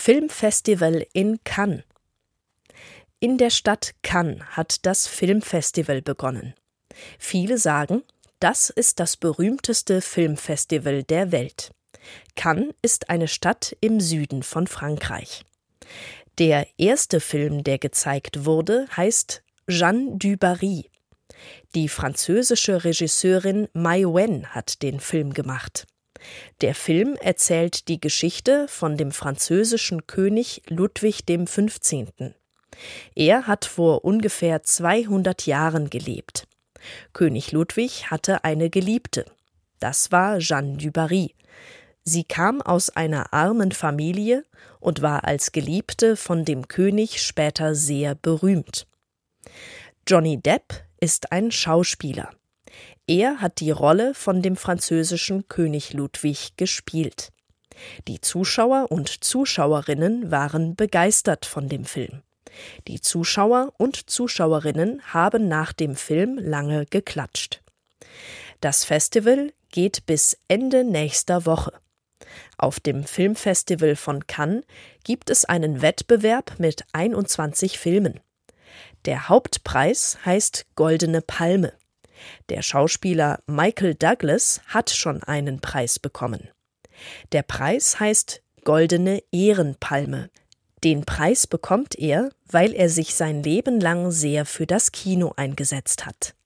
Filmfestival in Cannes. In der Stadt Cannes hat das Filmfestival begonnen. Viele sagen, das ist das berühmteste Filmfestival der Welt. Cannes ist eine Stadt im Süden von Frankreich. Der erste Film, der gezeigt wurde, heißt Jeanne du Barry. Die französische Regisseurin Mai Wen hat den Film gemacht. Der Film erzählt die Geschichte von dem französischen König Ludwig XV. Er hat vor ungefähr 200 Jahren gelebt. König Ludwig hatte eine Geliebte. Das war Jeanne du Barry. Sie kam aus einer armen Familie und war als Geliebte von dem König später sehr berühmt. Johnny Depp ist ein Schauspieler. Er hat die Rolle von dem französischen König Ludwig gespielt. Die Zuschauer und Zuschauerinnen waren begeistert von dem Film. Die Zuschauer und Zuschauerinnen haben nach dem Film lange geklatscht. Das Festival geht bis Ende nächster Woche. Auf dem Filmfestival von Cannes gibt es einen Wettbewerb mit 21 Filmen. Der Hauptpreis heißt Goldene Palme. Der Schauspieler Michael Douglas hat schon einen Preis bekommen. Der Preis heißt Goldene Ehrenpalme. Den Preis bekommt er, weil er sich sein Leben lang sehr für das Kino eingesetzt hat.